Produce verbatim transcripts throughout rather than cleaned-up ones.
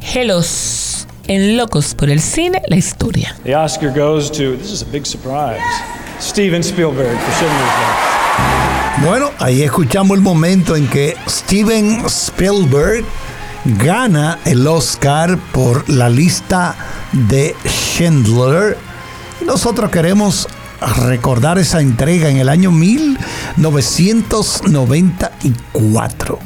Helos, en Locos por el Cine, la historia. The Oscar goes to, this is a big surprise, Steven Spielberg for Schindler's List. Bueno, ahí escuchamos el momento en que Steven Spielberg gana el Oscar por La Lista de Schindler. Y nosotros queremos recordar esa entrega en el año mil novecientos noventa y cuatro.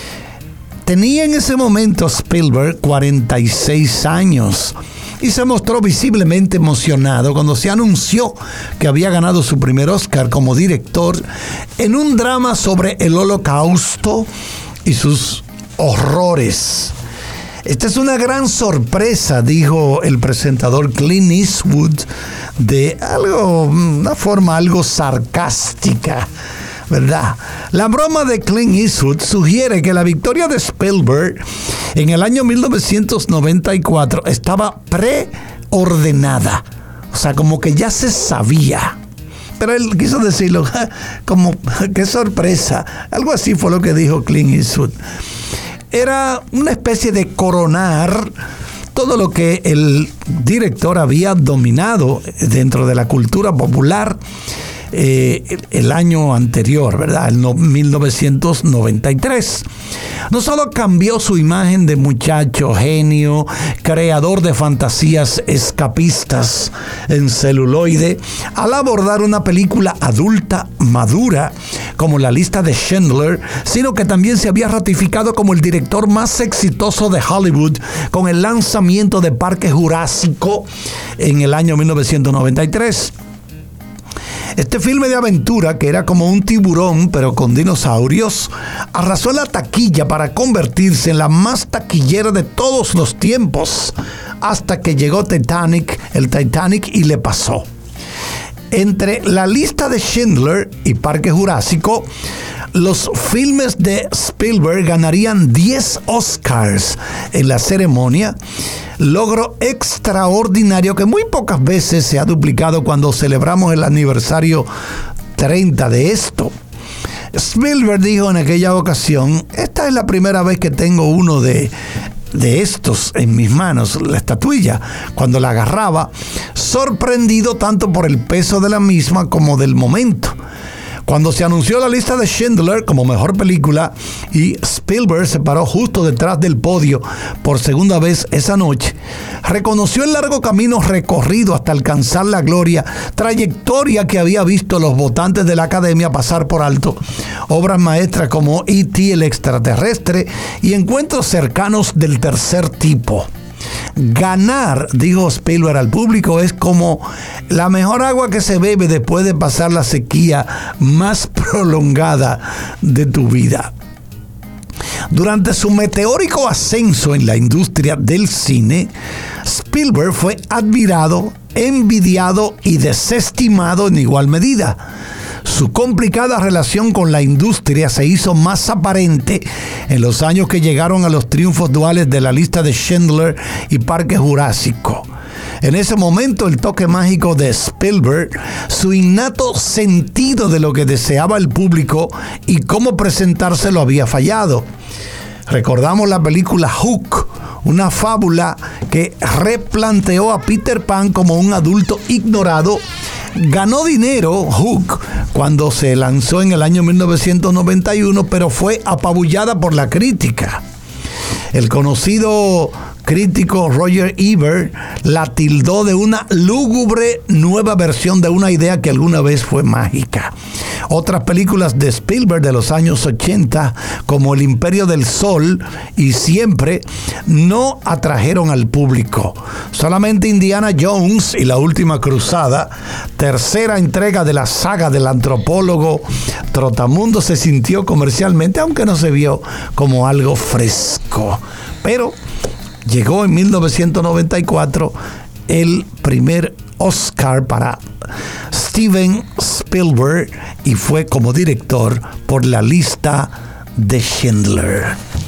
Tenía en ese momento Spielberg cuarenta y seis años y se mostró visiblemente emocionado cuando se anunció que había ganado su primer Oscar como director en un drama sobre el Holocausto y sus horrores. Esta es una gran sorpresa, dijo el presentador Clint Eastwood, de algo, una forma algo sarcástica, ¿verdad? La broma de Clint Eastwood sugiere que la victoria de Spielberg en el año mil novecientos noventa y cuatro estaba preordenada, o sea, como que ya se sabía. Pero él quiso decirlo como, qué sorpresa. Algo así fue lo que dijo Clint Eastwood. Era una especie de coronar todo lo que el director había dominado dentro de la cultura popular eh, el, el año anterior, ¿verdad? El no, mil novecientos noventa y tres. No solo cambió su imagen de muchacho genio, creador de fantasías escapistas en celuloide, al abordar una película adulta madura como La Lista de Schindler, sino que también se había ratificado como el director más exitoso de Hollywood con el lanzamiento de Parque Jurásico en el año mil novecientos noventa y tres. Este filme de aventura, que era como un tiburón pero con dinosaurios, arrasó en la taquilla para convertirse en la más taquillera de todos los tiempos, hasta que llegó Titanic, el Titanic, y le pasó. Entre La Lista de Schindler y Parque Jurásico, los filmes de Spielberg ganarían diez Oscars en la ceremonia, logro extraordinario que muy pocas veces se ha duplicado cuando celebramos el aniversario treinta de esto. Spielberg dijo en aquella ocasión: esta es la primera vez que tengo uno de, de estos en mis manos, la estatuilla. Cuando la agarraba, sorprendido tanto por el peso de la misma como del momento. Cuando se anunció La Lista de Schindler como mejor película y Spielberg se paró justo detrás del podio por segunda vez esa noche, reconoció el largo camino recorrido hasta alcanzar la gloria, trayectoria que había visto los votantes de la Academia pasar por alto, obras maestras como E T el extraterrestre y encuentros cercanos del tercer tipo. Ganar, dijo Spielberg al público, es como la mejor agua que se bebe después de pasar la sequía más prolongada de tu vida. Durante su meteórico ascenso en la industria del cine, Spielberg fue admirado, envidiado y desestimado en igual medida. Su complicada relación con la industria se hizo más aparente en los años que llegaron a los triunfos duales de La Lista de Schindler y Parque Jurásico. En ese momento, el toque mágico de Spielberg, su innato sentido de lo que deseaba el público y cómo presentárselo había fallado. Recordamos la película Hook, una fábula que replanteó a Peter Pan como un adulto ignorado. Ganó dinero Hook cuando se lanzó en el año mil novecientos noventa y uno, pero fue apabullada por la crítica. El conocido crítico Roger Ebert la tildó de una lúgubre nueva versión de una idea que alguna vez fue mágica. Otras películas de Spielberg de los años ochenta, como El Imperio del Sol y Siempre, no atrajeron al público. Solamente Indiana Jones y La Última Cruzada, tercera entrega de la saga del antropólogo Trotamundo, se sintió comercialmente, aunque no se vio como algo fresco. Pero llegó en mil novecientos noventa y cuatro el primer Oscar para Steven Spielberg y fue como director por La Lista de Schindler.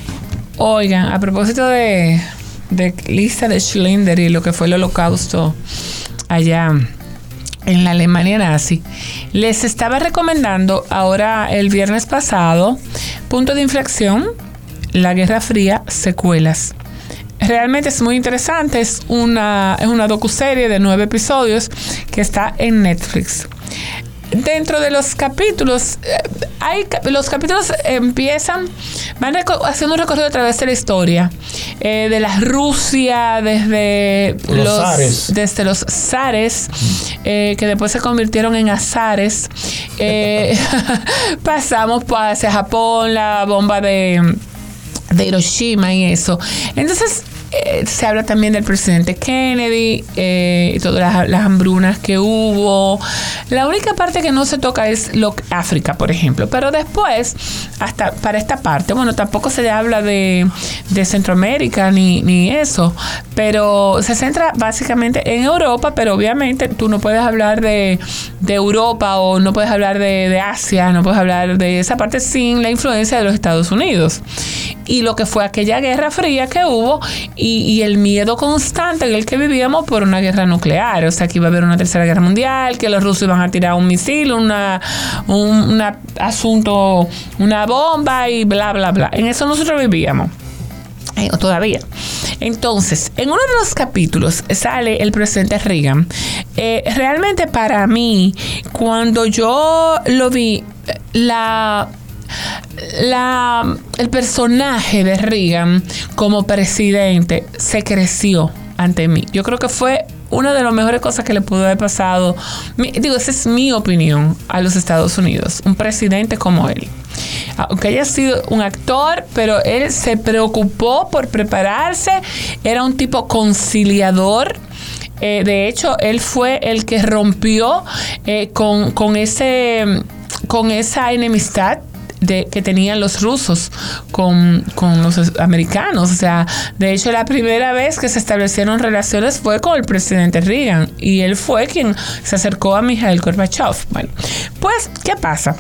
Oigan, a propósito de, de Lista de Schindler y lo que fue el Holocausto allá en la Alemania nazi, les estaba recomendando ahora el viernes pasado Punto de Inflexión, La Guerra Fría, secuelas. realmente es muy interesante. Es una, es una docuserie de nueve episodios que está en Netflix. Dentro de los capítulos, eh, hay los capítulos empiezan, van reco- haciendo un recorrido a través de la historia, eh, de la Rusia, desde los, los zares. desde los zares, eh, que después se convirtieron en azares. Eh, pasamos pues, hacia Japón, la bomba de, de Hiroshima y eso. Entonces, Eh, se habla también del presidente Kennedy eh, y todas las, las hambrunas que hubo. La única parte que no se toca es lo, África, por ejemplo. Pero después, hasta para esta parte, bueno, tampoco se le habla de, de Centroamérica ni, ni eso. Pero se centra básicamente en Europa, pero obviamente tú no puedes hablar de, de Europa o no puedes hablar de, de Asia, no puedes hablar de esa parte sin la influencia de los Estados Unidos. Y lo que fue aquella guerra fría que hubo y, y el miedo constante en el que vivíamos por una guerra nuclear. O sea, que iba a haber una tercera guerra mundial, que los rusos iban a tirar un misil, una, un una asunto, una bomba y bla, bla, bla. En eso nosotros vivíamos. Eh, todavía. Entonces, en uno de los capítulos sale el presidente Reagan. Eh, realmente para mí, cuando yo lo vi, la... La, el personaje de Reagan como presidente se creció ante mí. Yo creo que fue una de las mejores cosas que le pudo haber pasado, mi, digo, esa es mi opinión, a los Estados Unidos, un presidente como él. Aunque haya sido un actor, pero él se preocupó por prepararse, era un tipo conciliador. Eh, de hecho, él fue el que rompió eh, con, con, ese, con esa enemistad De, que tenían los rusos con, con los americanos. O sea, de hecho la primera vez que se establecieron relaciones fue con el presidente Reagan y él fue quien se acercó a Mikhail Gorbachev. Bueno, pues, ¿qué pasa?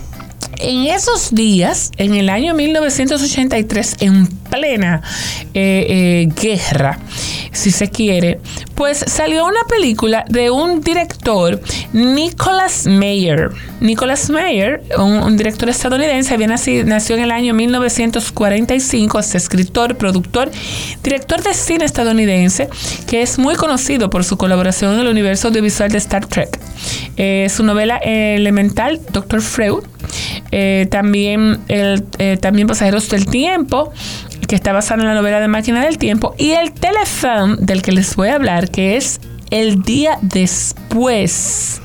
En esos días, en el año mil novecientos ochenta y tres, en plena eh, eh, guerra, si se quiere, pues salió una película de un director, Nicholas Meyer. Nicholas Meyer, un, un director estadounidense, había nacido, nació en el año mil novecientos cuarenta y cinco, es escritor, productor, director de cine estadounidense, que es muy conocido por su colaboración en el universo audiovisual de Star Trek. Eh, su novela elemental, doctor Freud, eh, también, el, eh, también Pasajeros del Tiempo, que está basada en la novela de Máquina del Tiempo, y el telefilm del que les voy a hablar, que es El Día Después.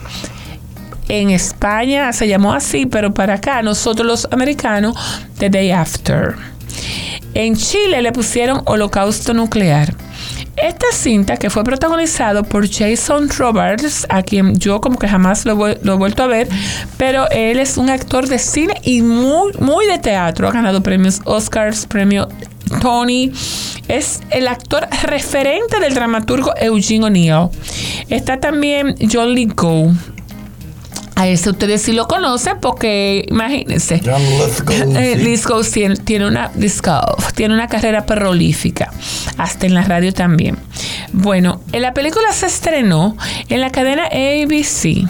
En España se llamó así, pero para acá, nosotros los americanos, The Day After. En Chile le pusieron Holocausto Nuclear. Esta cinta, que fue protagonizado por Jason Robards, a quien yo como que jamás lo, lo he vuelto a ver, pero él es un actor de cine y muy, muy de teatro. Ha ganado premios Oscars, premio Tony. Es el actor referente del dramaturgo Eugene O'Neill. Está también John Lithgow. A ese ustedes sí lo conocen porque imagínense, John Lithgow, eh, sí. Lithgow tiene, tiene una Lithgow, tiene una carrera prolífica, hasta en la radio también. Bueno, en la película se estrenó en la cadena A B C.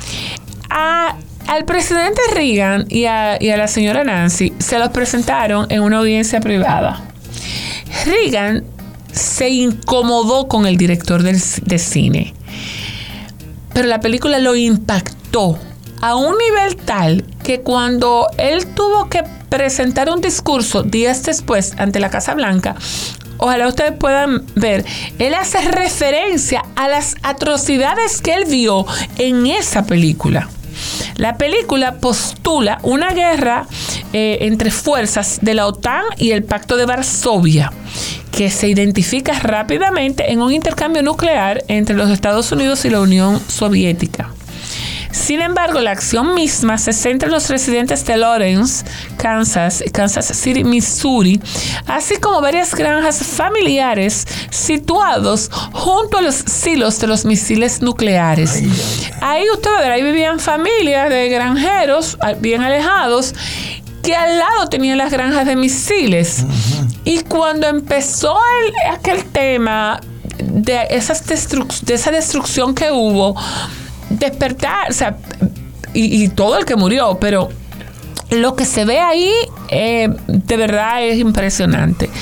A, al presidente Reagan y a, y a la señora Nancy se los presentaron en una audiencia privada. Reagan se incomodó con el director del, de cine, pero la película lo impactó a un nivel tal que cuando él tuvo que presentar un discurso días después ante la Casa Blanca, ojalá ustedes puedan ver, él hace referencia a las atrocidades que él vio en esa película. La película postula una guerra eh, entre fuerzas de la OTAN y el Pacto de Varsovia, que se identifica rápidamente en un intercambio nuclear entre los Estados Unidos y la Unión Soviética. Sin embargo, la acción misma se centra en los residentes de Lawrence, Kansas, Kansas City, Missouri, así como varias granjas familiares situados junto a los silos de los misiles nucleares. Ay, ay, ay. Ahí ustedes verán, ahí vivían familias de granjeros bien alejados que al lado tenían las granjas de misiles. Uh-huh. Y cuando empezó el, aquel tema de, esas destru- de esa destrucción que hubo, despertar, o sea, y, y todo el que murió, pero lo que se ve ahí eh, de verdad es impresionante.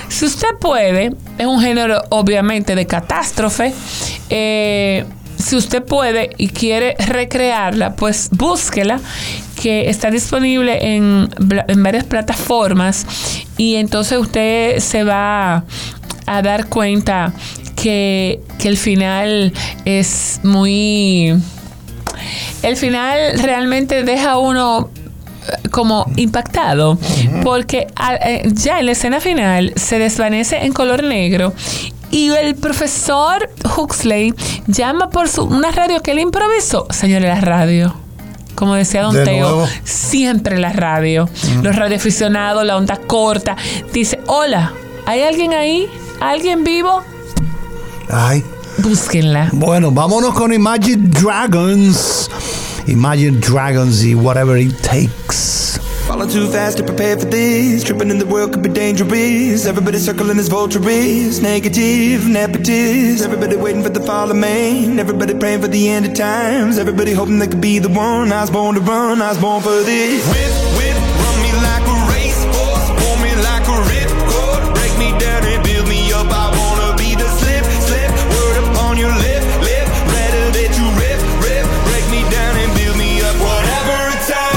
Si usted puede, es un género obviamente de catástrofe. Eh, si usted puede y quiere recrearla, pues búsquela, que está disponible en, en varias plataformas, y entonces usted se va a dar cuenta que, que el final es muy... El final realmente deja a uno como impactado, uh-huh. porque eh, ya en la escena final se desvanece en color negro y el profesor Huxley llama por su, una radio que él improvisó. Señores, la radio, como decía Don Teo, siempre la radio, uh-huh. los radioaficionados, la onda corta, dice, hola, ¿hay alguien ahí? ¿Alguien vivo? Ay. Búsquenla. Bueno, vámonos con Imagine Dragons. Imagine Dragons y Whatever It Takes. Falling too fast to prepare for this. Tripping in the world could be dangerous. Everybody circling as vultures. Negative, nepotist. Everybody waiting for the fall of man. Everybody praying for the end of times. Everybody hoping they could be the one. I was born to run, I was born for this. Whip, whip, run me like a racehorse. Pull me like a ripcord. Break me down and build me up. I wanna be the slip, slip. Word upon your lip, lip. Rather that you rip, rip. Break me down and build me up. Whatever it takes.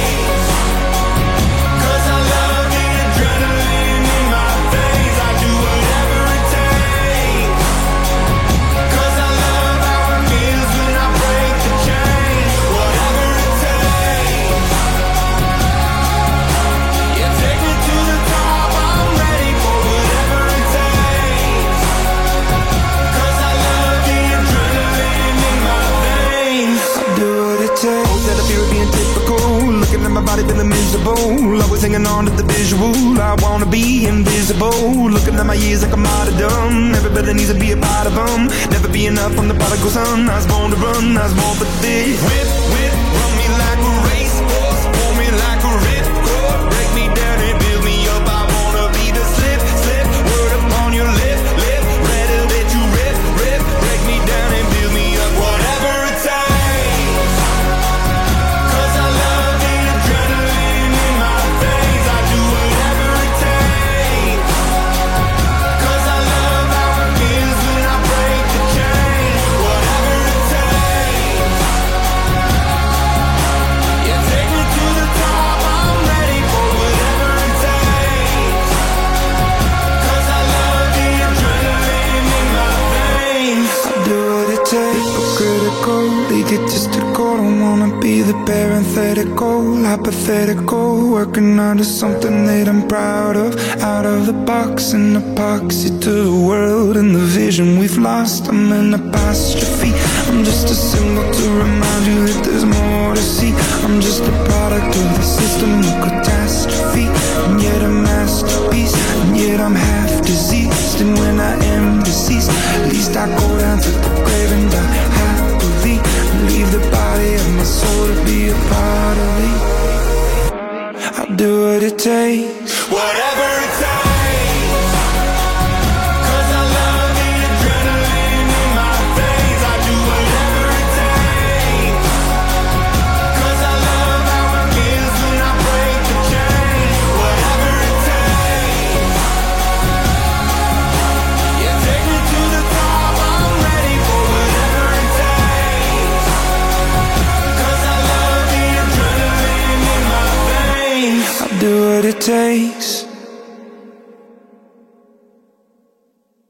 My body feeling miserable, always hanging on to the visual. I wanna be invisible, looking at my years like I'm martyrdom. Everybody needs to be a part of them. Never be enough from the prodigal son. I was born to run, I was born for this. Whip, whip, run me like a racehorse. Pull me like a ripcord. Break me down and build me up. I wanna be the slip, slip. Word upon your lip, lip. Rather that you rip, rip. Break me down and build me up. Whatever it takes. Egotistical, don't wanna be the parenthetical, hypothetical, working under something that I'm proud of. Out of the box, an epoxy to the world and the vision we've lost. I'm an apostrophe, I'm just a symbol to remind you that there's more to see. I'm just a product of the system of catastrophe, and yet a masterpiece, and yet I'm half diseased. And when I am deceased, at least I go down to the grave and die happily. Leave the body of my soul to be a part of me. I'll do what it takes. Whatever it takes. Cause I love the adrenaline in my veins. I do whatever it takes. Cause I love how it feels when I break the chain. Whatever it takes. Yeah, take me to the top. I'm ready for whatever it takes. Cause I love the adrenaline in my veins. I'll do what it takes.